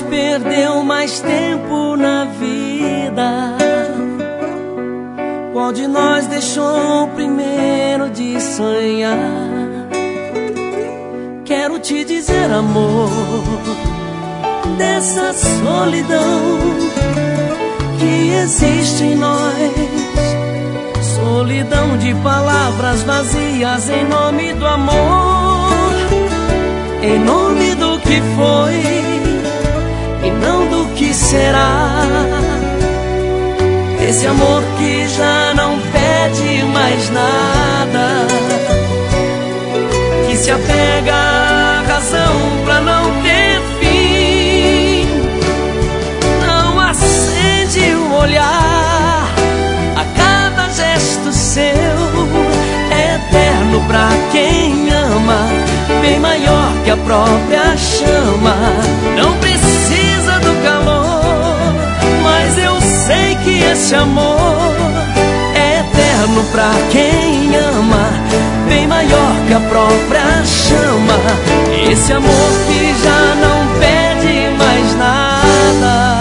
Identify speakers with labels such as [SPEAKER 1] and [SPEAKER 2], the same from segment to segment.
[SPEAKER 1] perdeu mais tempo na vida? Qual de nós deixou primeiro de sonhar? Quero te dizer, amor, dessa solidão que existe em nós, solidão de palavras vazias em nome do amor, em nome do que foi e não do que será. Esse amor que já não pede mais nada, que se apega à razão pra não ter fim, não acende o olhar a cada gesto seu, é eterno pra quem ama, bem maior que a própria chama. Não precisa do calor, mas eu sei que esse amor é eterno pra quem ama, bem maior que a própria chama. Esse amor que já não pede mais nada.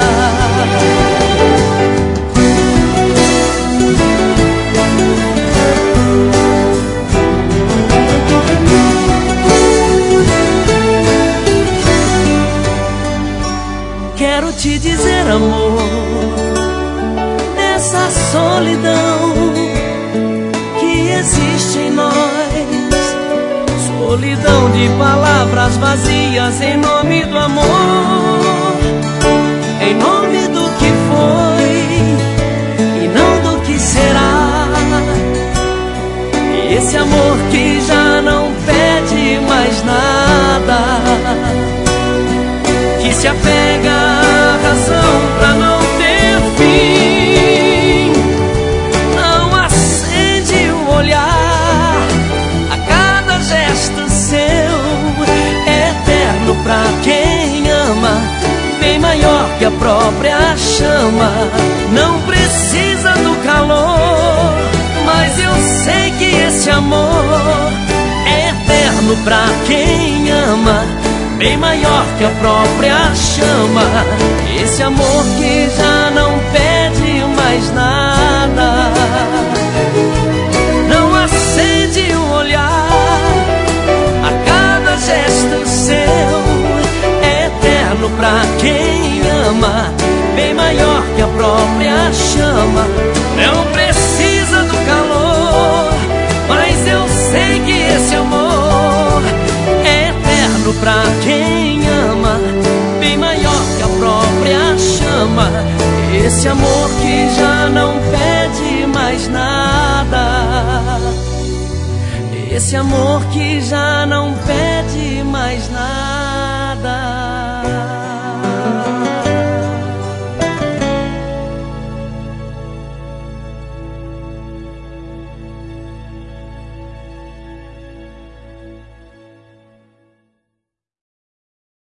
[SPEAKER 1] Quero te dizer, amor, essa solidão que existe em nós, solidão de palavras vazias em nome do amor, em nome do que foi e não do que será. Esse amor que já não pede mais nada, que se apega à razão pra não ter fim, não acende o olhar a cada gesto seu, é eterno pra quem ama, bem maior que a própria chama. Não precisa do calor, mas eu sei que esse amor é eterno pra quem ama, bem maior que a própria chama. Esse amor que já não pede mais nada, não acende o olhar a cada gesto seu, é eterno pra quem ama, bem maior que a própria chama. Não precisa do calor, mas eu sei que esse amor é eterno pra quem ama, bem maior que a própria chama. Esse amor que já não pede mais nada, esse amor que já não pede mais nada.